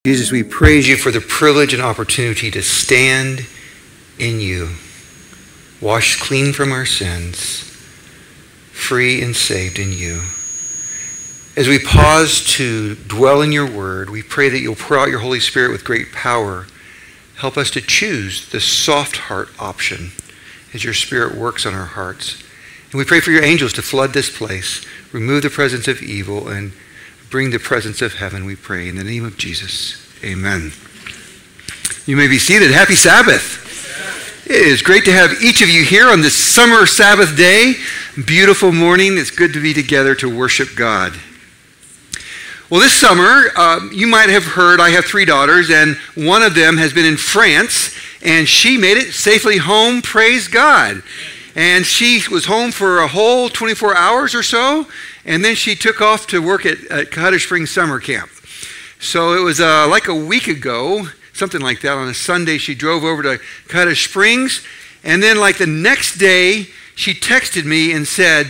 Jesus, we praise you for the privilege and opportunity to stand in you, washed clean from our sins, free and saved in you. As we pause to dwell in your word, we pray that you'll pour out your Holy Spirit with great power. Help us to choose the soft heart option as your Spirit works on our hearts. And we pray for your angels to flood this place, remove the presence of evil, and bring the presence of heaven, we pray. In the name of Jesus, amen. You may be seated. Happy Sabbath. It is great to have each of you here on this summer Sabbath day. Beautiful morning. It's good to be together to worship God. Well, this summer, you might have heard I have 3 daughters, and one of them has been in France, and she made it safely home, praise God. And she was home for a whole 24 hours or so, and then she took off to work at Cottage Springs Summer Camp. So it was like a week ago, something like that, on a Sunday she drove over to Cottage Springs, and then like the next day she texted me and said,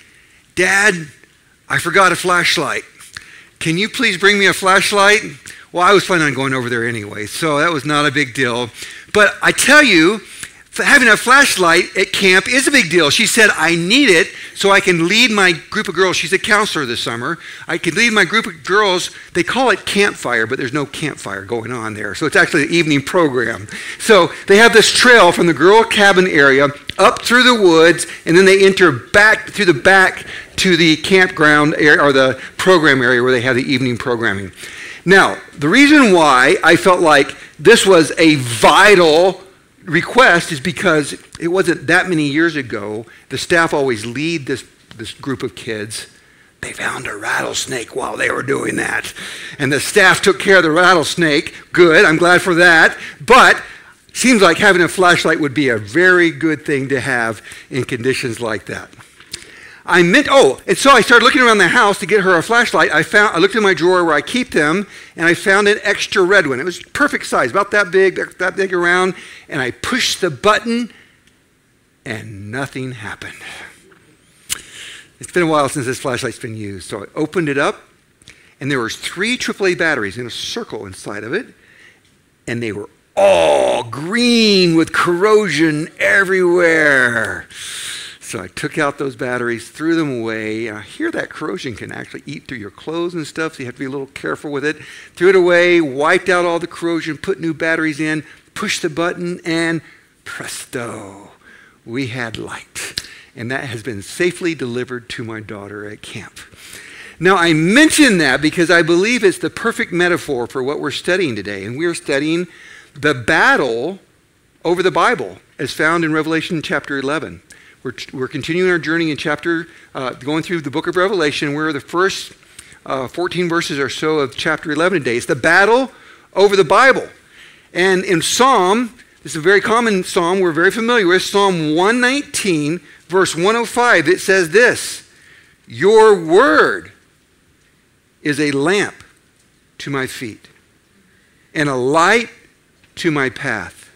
"Dad, I forgot a flashlight. Can you please bring me a flashlight?" Well, I was planning on going over there anyway, so that was not a big deal. But I tell you, having a flashlight at camp is a big deal. She said, "I need it so I can lead my group of girls." She's a counselor this summer. "I can lead my group of girls." They call it campfire, but there's no campfire going on there. So it's actually an evening program. So they have this trail from the girl cabin area up through the woods, and then they enter back through the back to the campground area, or the program area where they have the evening programming. Now, the reason why I felt like this was a vital request is because it wasn't that many years ago. The staff always lead this group of kids. They found a rattlesnake while they were doing that. And the staff took care of the rattlesnake. Good, I'm glad for that. But seems like having a flashlight would be a very good thing to have in conditions like that. And so I started looking around the house to get her a flashlight. I looked in my drawer where I keep them, and I found an extra red one. It was perfect size, about that big around, and I pushed the button, and nothing happened. It's been a while since this flashlight's been used, so I opened it up, and there was 3 AAA batteries in a circle inside of it, and they were all green with corrosion everywhere. So I took out those batteries, threw them away. I hear that corrosion can actually eat through your clothes and stuff, so you have to be a little careful with it. Threw it away, wiped out all the corrosion, put new batteries in, pushed the button, and presto, we had light. And that has been safely delivered to my daughter at camp. Now, I mention that because I believe it's the perfect metaphor for what we're studying today. And we're studying the battle over the Bible as found in Revelation chapter 11. We're continuing our journey in going through the book of Revelation. We're the first 14 verses or so of chapter 11 today. It's the battle over the Bible. And in Psalm, this is a very common psalm we're very familiar with, Psalm 119, verse 105, it says this: "Your word is a lamp to my feet and a light to my path."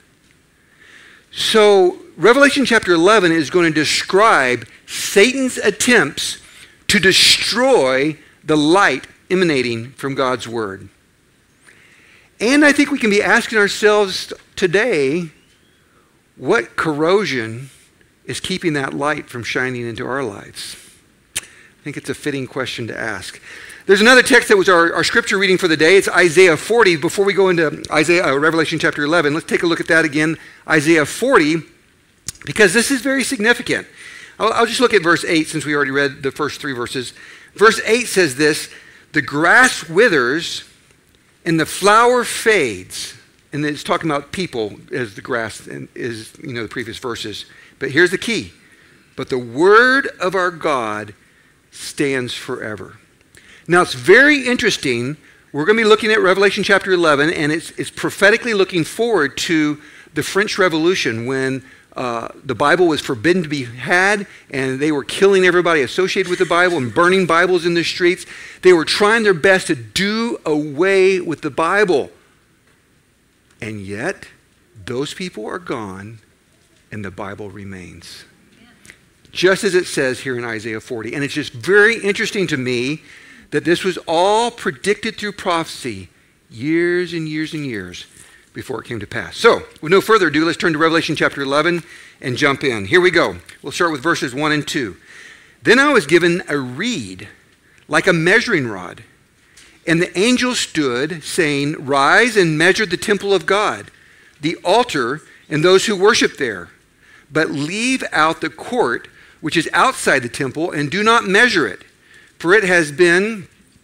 So Revelation chapter 11 is going to describe Satan's attempts to destroy the light emanating from God's word. And I think we can be asking ourselves today, what corrosion is keeping that light from shining into our lives? I think it's a fitting question to ask. There's another text that was our scripture reading for the day. It's Isaiah 40. Before we go into Revelation chapter 11, let's take a look at that again. Isaiah 40, because this is very significant. I'll just look at verse 8 since we already read the first 3 verses. Verse 8 says this: "The grass withers and the flower fades." And it's talking about people as the grass is, the previous verses. But here's the key: "But the word of our God stands forever." Now, it's very interesting. We're going to be looking at Revelation chapter 11, and it's prophetically looking forward to the French Revolution when the Bible was forbidden to be had, and they were killing everybody associated with the Bible and burning Bibles in the streets. They were trying their best to do away with the Bible. And yet, those people are gone, and the Bible remains. Just as it says here in Isaiah 40. And it's just very interesting to me that this was all predicted through prophecy Years and years and years before it came to pass. So, with no further ado, let's turn to Revelation chapter 11 and jump in. Here we go. We'll start with verses 1 and 2. Then I was given a reed like a measuring rod, and the angel stood, saying, Rise and measure the temple of God, the altar, and those who worship there. But leave out the court which is outside the temple, and do not measure it, for it has been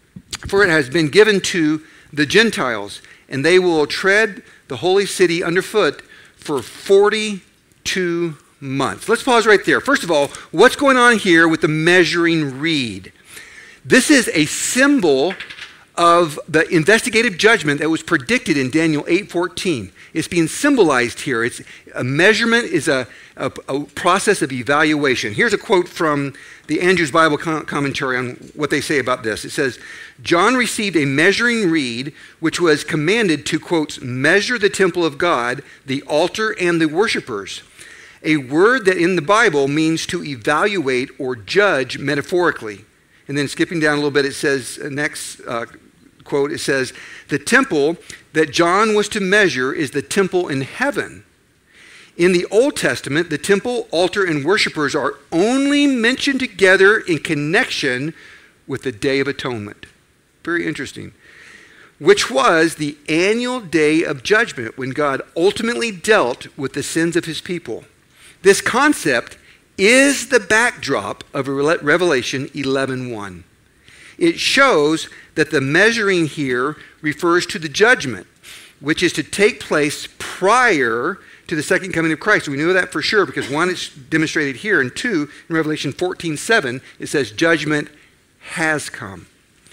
given to the Gentiles, and they will tread the holy city underfoot for 42 months. Let's pause right there. First of all, what's going on here with the measuring reed? This is a symbol of the investigative judgment that was predicted in Daniel 8:14. It's being symbolized here. It's a measurement is a process of evaluation. Here's a quote from the Andrews Bible commentary on what they say about this. It says, John received a measuring reed which was commanded to, quote, measure the temple of God, the altar, and the worshipers. A word that in the Bible means to evaluate or judge metaphorically. And then skipping down a little bit, it says, next quote, it says, the temple that John was to measure is the temple in heaven. In the Old Testament, the temple, altar, and worshipers are only mentioned together in connection with the Day of Atonement. Very interesting. Which was the annual day of judgment when God ultimately dealt with the sins of his people. This concept is the backdrop of Revelation 11:1. It shows that the measuring here refers to the judgment, which is to take place prior to the second coming of Christ. We know that for sure because one, it's demonstrated here, and two, in Revelation 14:7, it says judgment has come.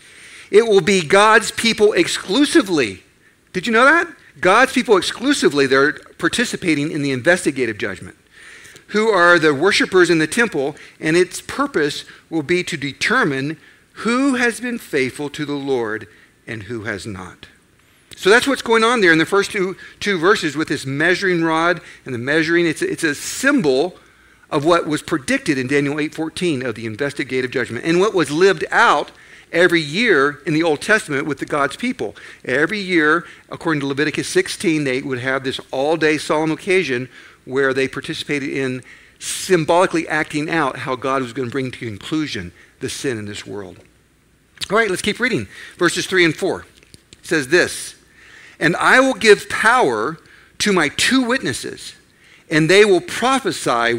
It will be God's people exclusively. Did you know that? God's people exclusively, they're participating in the investigative judgment, who are the worshipers in the temple, and its purpose will be to determine who has been faithful to the Lord and who has not. So that's what's going on there in the first two verses with this measuring rod and the measuring. It's a symbol of what was predicted in Daniel 8:14 of the investigative judgment and what was lived out every year in the Old Testament with the God's people. Every year, according to Leviticus 16, they would have this all-day solemn occasion where they participated in symbolically acting out how God was going to bring to conclusion the sin in this world. All right, let's keep reading. Verses 3 and 4. It says this, and I will give power to my 2 witnesses, and they will prophesy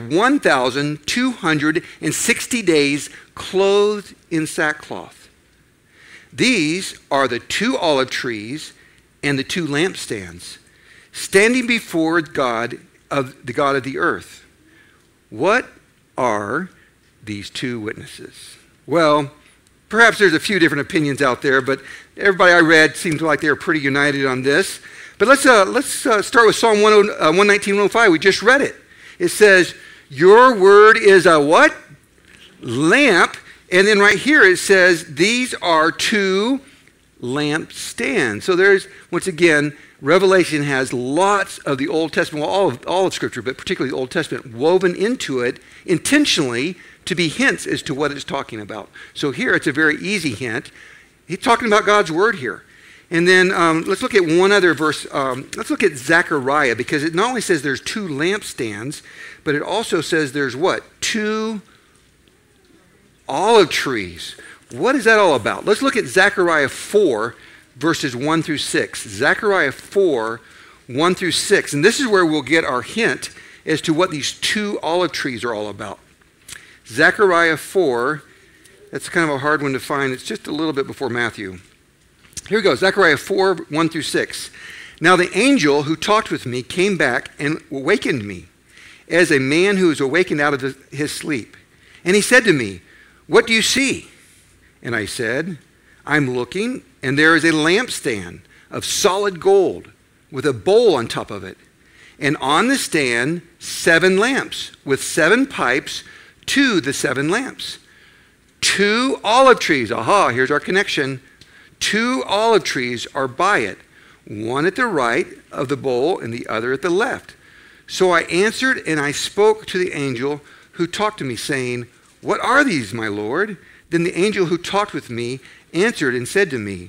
1,260 days clothed in sackcloth. These are the 2 olive trees and the 2 lampstands, standing before God of the God of the earth. What are these 2 witnesses? Well, perhaps there's a few different opinions out there, but everybody I read seemed like they were pretty united on this. But let's start with Psalm 119, 105. We just read it. It says, your word is a what? Lamp. And then right here it says, these are 2 lampstands. So there's, once again, Revelation has lots of the Old Testament, well, all of Scripture, but particularly the Old Testament, woven into it intentionally to be hints as to what it's talking about. So here it's a very easy hint. He's talking about God's word here. And then let's look at one other verse. Let's look at Zechariah, because it not only says there's 2 lampstands, but it also says there's what? 2 olive trees. What is that all about? Let's look at Zechariah 4, verses 1 through 6. Zechariah 4, 1 through 6. And this is where we'll get our hint as to what these 2 olive trees are all about. Zechariah 4, that's kind of a hard one to find. It's just a little bit before Matthew. Here we go, Zechariah 4, 1 through 6. Now the angel who talked with me came back and awakened me, as a man who is awakened out of his sleep. And he said to me, what do you see? And I said, I'm looking, and there is a lampstand of solid gold with a bowl on top of it. And on the stand, 7 lamps with 7 pipes to the 7 lamps. 2 olive trees. Aha, here's our connection. 2 olive trees are by it, one at the right of the bowl and the other at the left. So I answered and I spoke to the angel who talked to me, saying, what are these, my Lord? Then the angel who talked with me answered and said to me,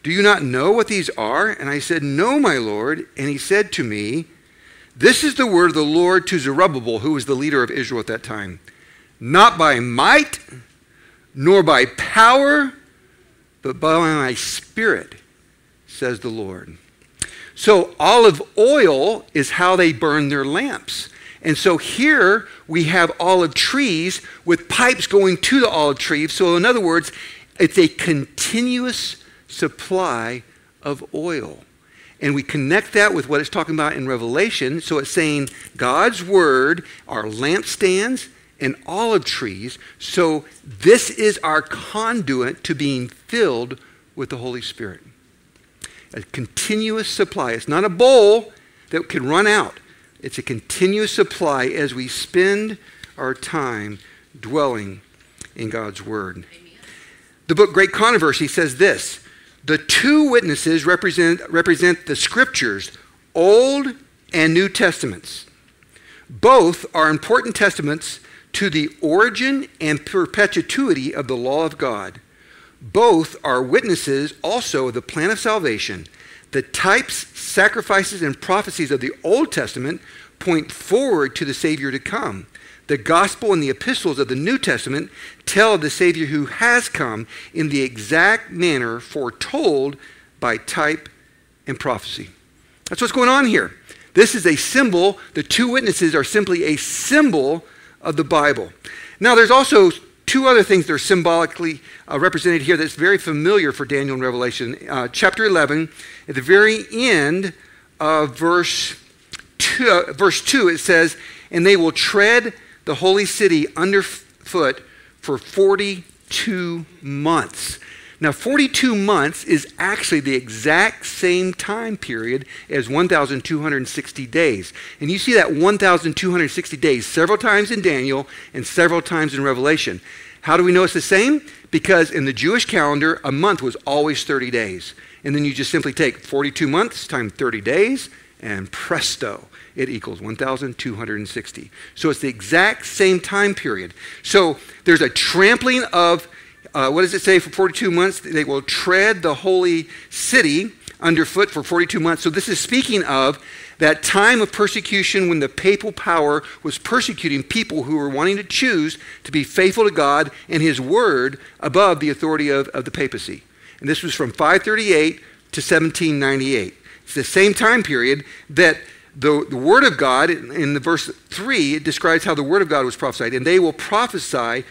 Do you not know what these are? And I said, No, my Lord. And he said to me, This is the word of the Lord to Zerubbabel, who was the leader of Israel at that time. Not by might, nor by power, but by my spirit, says the Lord. So olive oil is how they burn their lamps. And so here we have olive trees with pipes going to the olive trees. So in other words, it's a continuous supply of oil. And we connect that with what it's talking about in Revelation. So it's saying God's word are lampstands and olive trees. So this is our conduit to being filled with the Holy Spirit. A continuous supply. It's not a bowl that can run out. It's a continuous supply as we spend our time dwelling in God's word. Amen. The book Great Controversy says this: the two witnesses represent the scriptures, Old and New Testaments. Both are important testaments to the origin and perpetuity of the law of God. Both are witnesses also of the plan of salvation. The types, sacrifices, and prophecies of the Old Testament point forward to the Savior to come. The gospel and the epistles of the New Testament tell of the Savior who has come in the exact manner foretold by type and prophecy. That's what's going on here. This is a symbol. The two witnesses are simply a symbol of the Bible. Now, there's also two other things that are symbolically represented here that's very familiar for Daniel in Revelation. Chapter 11, at the very end of verse 2, it says, And they will tread the holy city underfoot for 42 months. Now, 42 months is actually the exact same time period as 1,260 days. And you see that 1,260 days several times in Daniel and several times in Revelation. How do we know it's the same? Because in the Jewish calendar, a month was always 30 days. And then you just simply take 42 months times 30 days, and presto, it equals 1,260. So it's the exact same time period. So there's a trampling of what does it say for 42 months? They will tread the holy city underfoot for 42 months. So this is speaking of that time of persecution when the papal power was persecuting people who were wanting to choose to be faithful to God and his word above the authority of the papacy. And this was from 538 to 1798. It's the same time period that the word of God, in the verse 3, it describes how the word of God was prophesied. And they will prophesy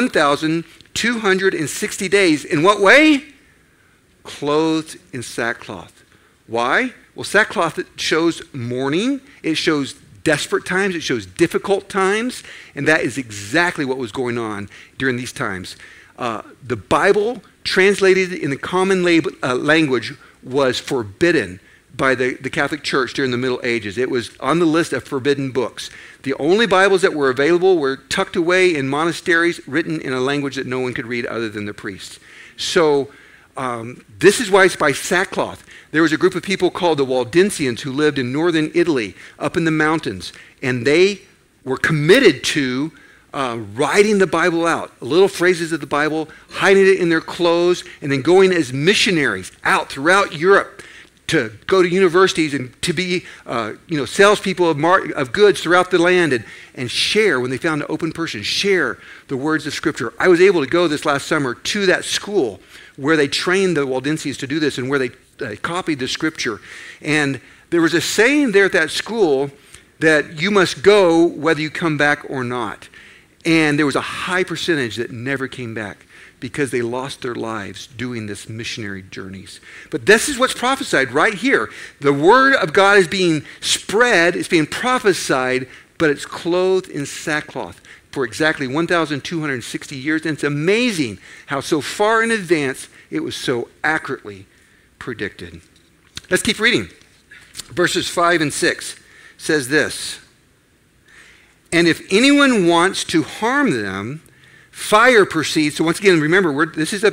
1,260 days. In what way? Clothed in sackcloth. Why? Well, sackcloth, it shows mourning. It shows desperate times. It shows difficult times. And that is exactly what was going on during these times. The Bible, translated in the common language, was forbidden by the Catholic Church during the Middle Ages. It was on the list of forbidden books. The only Bibles that were available were tucked away in monasteries, written in a language that no one could read other than the priests. So this is why it's by sackcloth. There was a group of people called the Waldensians who lived in northern Italy, up in the mountains, and they were committed to writing the Bible out, little phrases of the Bible, hiding it in their clothes, and then going as missionaries out throughout Europe to go to universities and to be, salespeople of goods throughout the land and share, when they found an open person, share the words of Scripture. I was able to go this last summer to that school where they trained the Waldensians to do this and where they copied the Scripture. And there was a saying there at that school that you must go whether you come back or not. And there was a high percentage that never came back because they lost their lives doing this missionary journeys. But this is what's prophesied right here. The word of God is being spread, it's being prophesied, but it's clothed in sackcloth for exactly 1,260 years. And it's amazing how so far in advance it was so accurately predicted. Let's keep reading. Verses 5 and 6 says this: And if anyone wants to harm them, Fire proceeds. So once again, remember, this is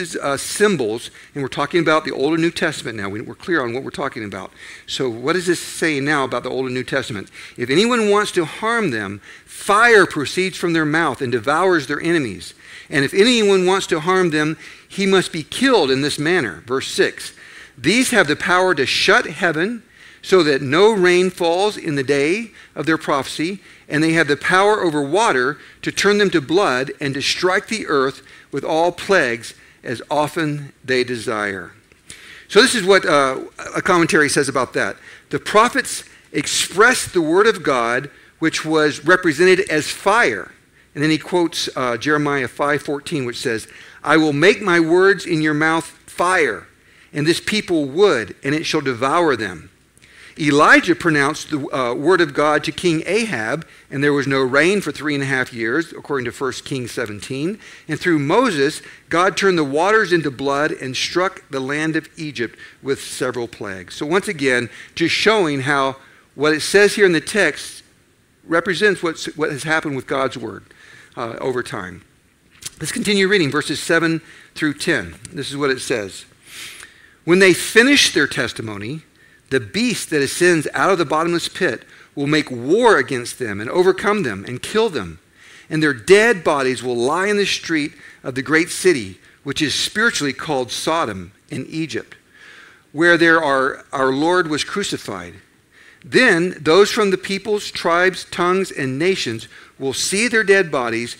symbols, and we're talking about the Old and New Testament now. We're clear on what we're talking about. So what is this saying now about the Old and New Testament? If anyone wants to harm them, fire proceeds from their mouth and devours their enemies. And if anyone wants to harm them, he must be killed in this manner. Verse 6. These have the power to shut heaven so that no rain falls in the day of their prophecy, and they have the power over water to turn them to blood and to strike the earth with all plagues as often they desire. So this is what a commentary says about that. The prophets expressed the word of God, which was represented as fire. And then he quotes Jeremiah 5:14, which says, I will make my words in your mouth fire, and this people wood, and it shall devour them. Elijah pronounced the word of God to King Ahab, and there was no rain for 3.5 years, according to 1 Kings 17. And through Moses, God turned the waters into blood and struck the land of Egypt with several plagues. So once again, just showing how what it says here in the text represents what has happened with God's word over time. Let's continue reading verses 7 through 10. This is what it says. When they finish their testimony, the beast that ascends out of the bottomless pit will make war against them and overcome them and kill them. And their dead bodies will lie in the street of the great city, which is spiritually called Sodom in Egypt, where our Lord was crucified. Then those from the peoples, tribes, tongues, and nations will see their dead bodies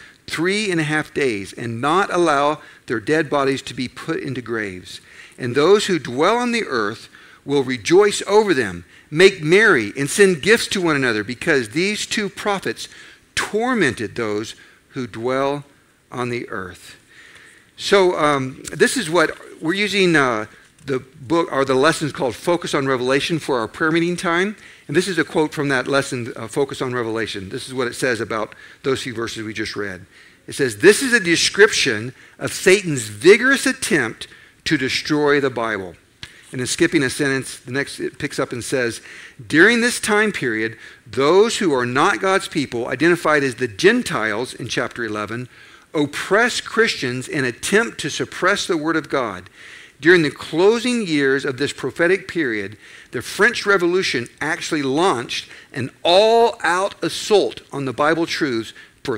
3.5 days and not allow their dead bodies to be put into graves. And those who dwell on the earth will rejoice over them, make merry, and send gifts to one another, because these two prophets tormented those who dwell on the earth. So this is what we're using the book or the lessons called Focus on Revelation for our prayer meeting time. And this is a quote from that lesson, Focus on Revelation. This is what it says about those few verses we just read. It says, this is a description of Satan's vigorous attempt to destroy the Bible. And then skipping a sentence, the next it picks up and says, during this time period, those who are not God's people, identified as the Gentiles in chapter 11, oppress Christians and attempt to suppress the word of God. During the closing years of this prophetic period, the French Revolution actually launched an all-out assault on the Bible truths for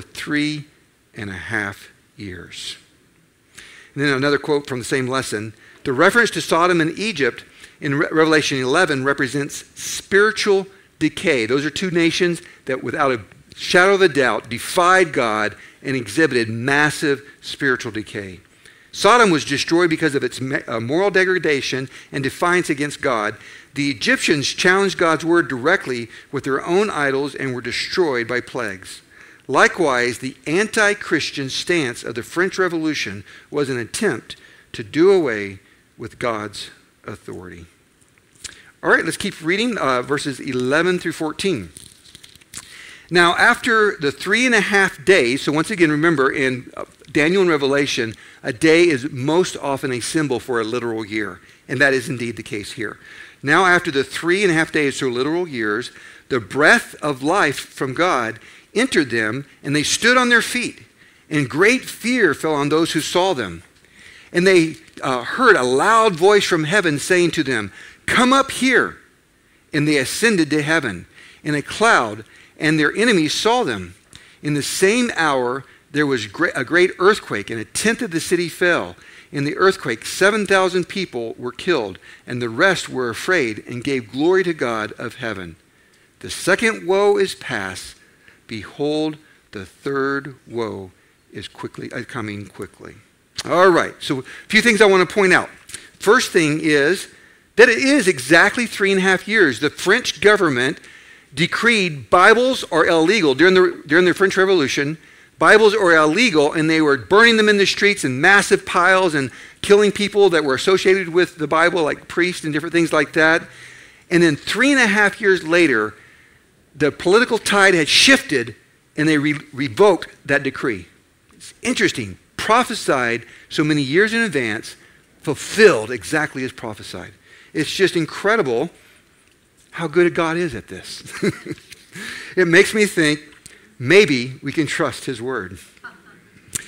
3.5 years. And then another quote from the same lesson. The reference to Sodom and Egypt in Revelation 11 represents spiritual decay. Those are two nations that without a shadow of a doubt defied God and exhibited massive spiritual decay. Sodom was destroyed because of its moral degradation and defiance against God. The Egyptians challenged God's word directly with their own idols and were destroyed by plagues. Likewise, the anti-Christian stance of the French Revolution was an attempt to do away with God's authority. All right, let's keep reading verses 11 through 14. Now, after the 3.5 days, so once again, remember in Daniel and Revelation, a day is most often a symbol for a literal year, and that is indeed the case here. Now, after the 3.5 days, so literal years, the breath of life from God entered them, and they stood on their feet, and great fear fell on those who saw them. And they heard a loud voice from heaven saying to them, come up here. And they ascended to heaven in a cloud, and their enemies saw them. In the same hour, there was a great earthquake, and 1/10 of the city fell. In the earthquake, 7,000 people were killed, and the rest were afraid and gave glory to God of heaven. The second woe is past. Behold, the third woe is coming quickly. All right, so a few things I want to point out. First thing is that it is exactly 3.5 years. The French government decreed Bibles are illegal during the French Revolution. Bibles are illegal, and they were burning them in the streets in massive piles and killing people that were associated with the Bible, like priests and different things like that. And then 3.5 years later, the political tide had shifted, and they revoked that decree. It's interesting. Prophesied so many years in advance, fulfilled exactly as prophesied. It's just incredible how good God is at this. It makes me think maybe we can trust his word.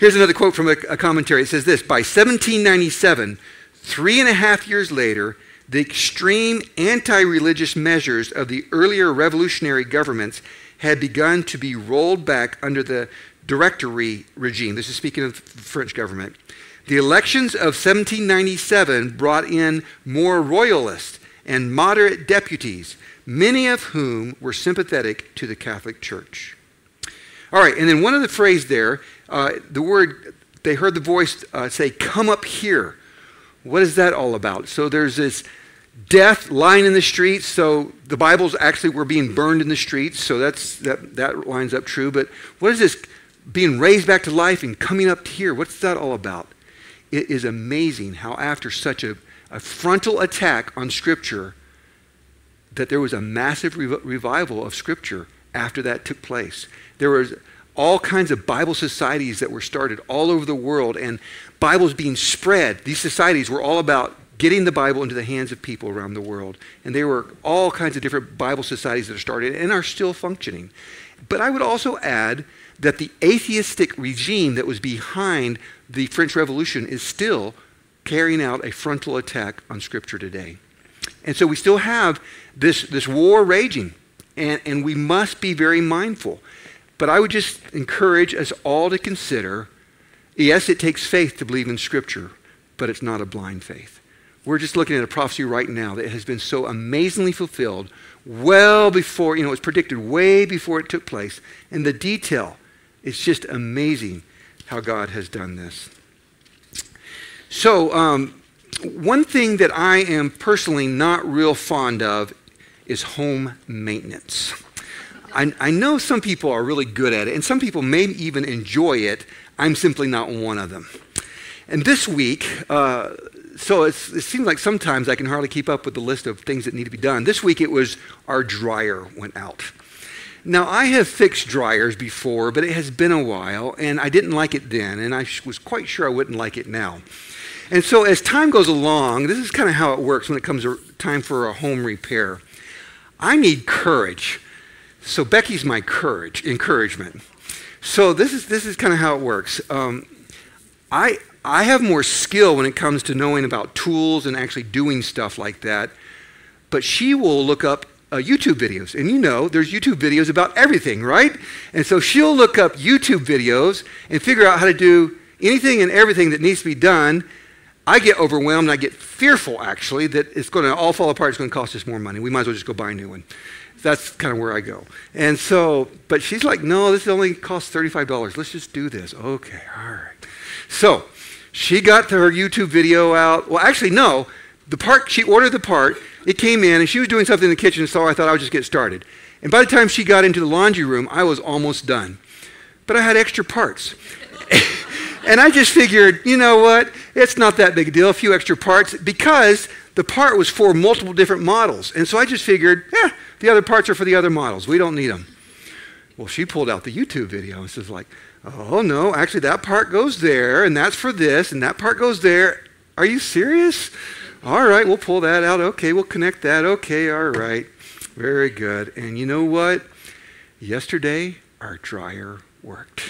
Here's another quote from a commentary. It says this: by 1797, 3.5 years later, the extreme anti-religious measures of the earlier revolutionary governments had begun to be rolled back under the Directory regime. This is speaking of the French government. The elections of 1797 brought in more royalists and moderate deputies, many of whom were sympathetic to the Catholic Church. All right, and then one of the phrase there, the word, they heard the voice say, "Come up here." What is that all about? So there's this death lying in the streets. So the Bibles actually were being burned in the streets. So that lines up true. But what is this being raised back to life and coming up here? What's that all about? It is amazing how after such a frontal attack on Scripture, that there was a massive revival of Scripture after that took place. There was all kinds of Bible societies that were started all over the world, and Bibles being spread. These societies were all about getting the Bible into the hands of people around the world. And there were all kinds of different Bible societies that are started and are still functioning. But I would also add that the atheistic regime that was behind the French Revolution is still carrying out a frontal attack on Scripture today. And so we still have this war raging, and we must be very mindful. But I would just encourage us all to consider, yes, it takes faith to believe in Scripture, but it's not a blind faith. We're just looking at a prophecy right now that has been so amazingly fulfilled well before, it was predicted way before it took place. And the detail, it's just amazing how God has done this. So one thing that I am personally not real fond of is home maintenance. I know some people are really good at it, and some people may even enjoy it. I'm simply not one of them. And this week, so it seems like sometimes I can hardly keep up with the list of things that need to be done. This week it was our dryer went out. Now, I have fixed dryers before, but it has been a while, and I didn't like it then, and I was quite sure I wouldn't like it now. And so as time goes along, this is kind of how it works when it comes to time for a home repair. I need courage. So Becky's my encouragement. So this is kind of how it works. I have more skill when it comes to knowing about tools and actually doing stuff like that, but she will look up YouTube videos. And there's YouTube videos about everything, right? And so she'll look up YouTube videos and figure out how to do anything and everything that needs to be done. I get overwhelmed. I get fearful, actually, that it's going to all fall apart. It's going to cost us more money. We might as well just go buy a new one. That's kind of where I go. And so, but she's like, no, this only costs $35. Let's just do this. Okay, all right. So she got her YouTube video out. Well, actually, no. She ordered the part. It came in, and she was doing something in the kitchen, so I thought I would just get started. And by the time she got into the laundry room, I was almost done. But I had extra parts. And I just figured, you know what? It's not that big a deal, a few extra parts, because the part was for multiple different models. And so I just figured, the other parts are for the other models. We don't need them. Well, she pulled out the YouTube video and says like, oh no, actually that part goes there, and that's for this, and that part goes there. Are you serious? All right, we'll pull that out. Okay, we'll connect that. Okay, all right. Very good. And you know what? Yesterday, our dryer worked.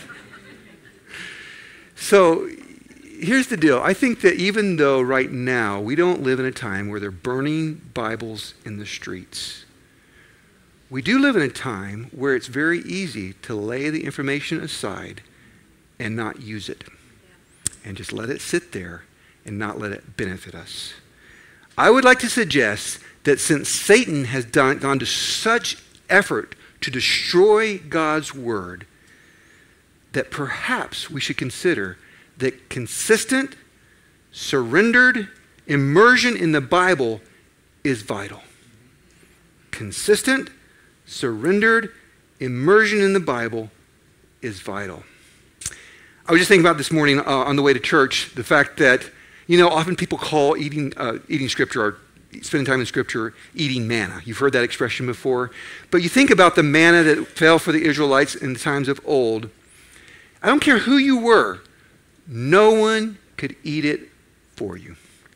So here's the deal. I think that even though right now we don't live in a time where they're burning Bibles in the streets, we do live in a time where it's very easy to lay the information aside and not use it, and just let it sit there and not let it benefit us. I would like to suggest that since Satan has gone to such effort to destroy God's word, that perhaps we should consider that consistent, surrendered immersion in the Bible is vital. Consistent, surrendered immersion in the Bible is vital. I was just thinking about this morning on the way to church, the fact that, often people call eating Scripture or spending time in Scripture eating manna. You've heard that expression before. But you think about the manna that fell for the Israelites in the times of old. I don't care who you were, no one could eat it for you.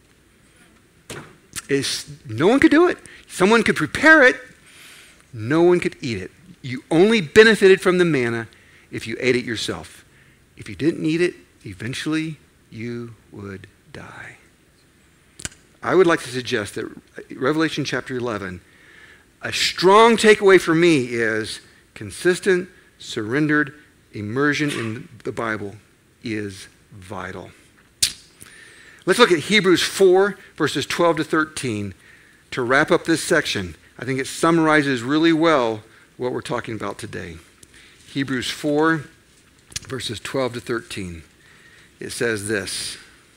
No one could do it. Someone could prepare it. No one could eat it. You only benefited from the manna if you ate it yourself. if you didn't need it, eventually you would die. I would like to suggest that Revelation chapter 11, a strong takeaway for me is consistent, surrendered immersion in the Bible is vital. Let's look at Hebrews 4, verses 12 to 13 to wrap up this section. I think it summarizes really well what we're talking about today. Hebrews 4, verses 12 to 13. It says this: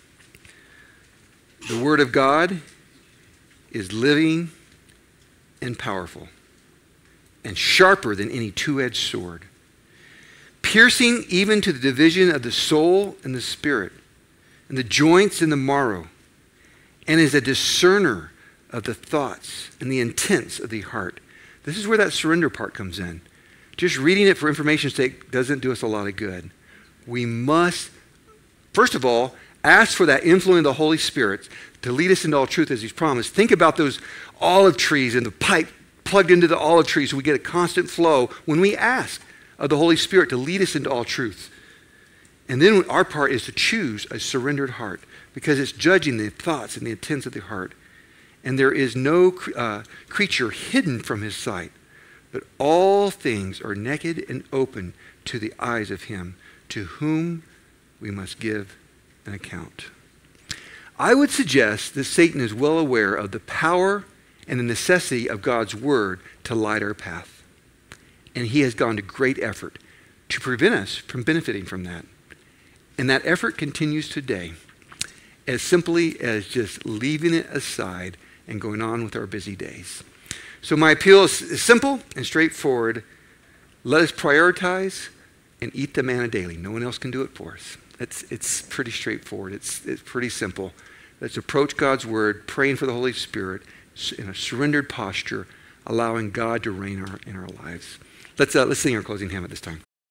the word of God is living and powerful and sharper than any two-edged sword, piercing even to the division of the soul and the spirit and the joints and the marrow, and is a discerner of the thoughts and the intents of the heart. This is where that surrender part comes in. Just reading it for information's sake doesn't do us a lot of good. We must, first of all, ask for that influence of the Holy Spirit to lead us into all truth as he's promised. Think about those olive trees and the pipe plugged into the olive tree so we get a constant flow when we ask of the Holy Spirit to lead us into all truth. And then our part is to choose a surrendered heart, because it's judging the thoughts and the intents of the heart. And there is no creature hidden from his sight, but all things are naked and open to the eyes of him to whom we must give an account. I would suggest that Satan is well aware of the power and the necessity of God's word to light our path. And he has gone to great effort to prevent us from benefiting from that. And that effort continues today, as simply as just leaving it aside and going on with our busy days. So my appeal is simple and straightforward. Let us prioritize and eat the manna daily. No one else can do it for us. It's pretty straightforward. It's pretty simple. Let's approach God's word, praying for the Holy Spirit in a surrendered posture, allowing God to reign in our lives. Let's sing our closing hymn at this time.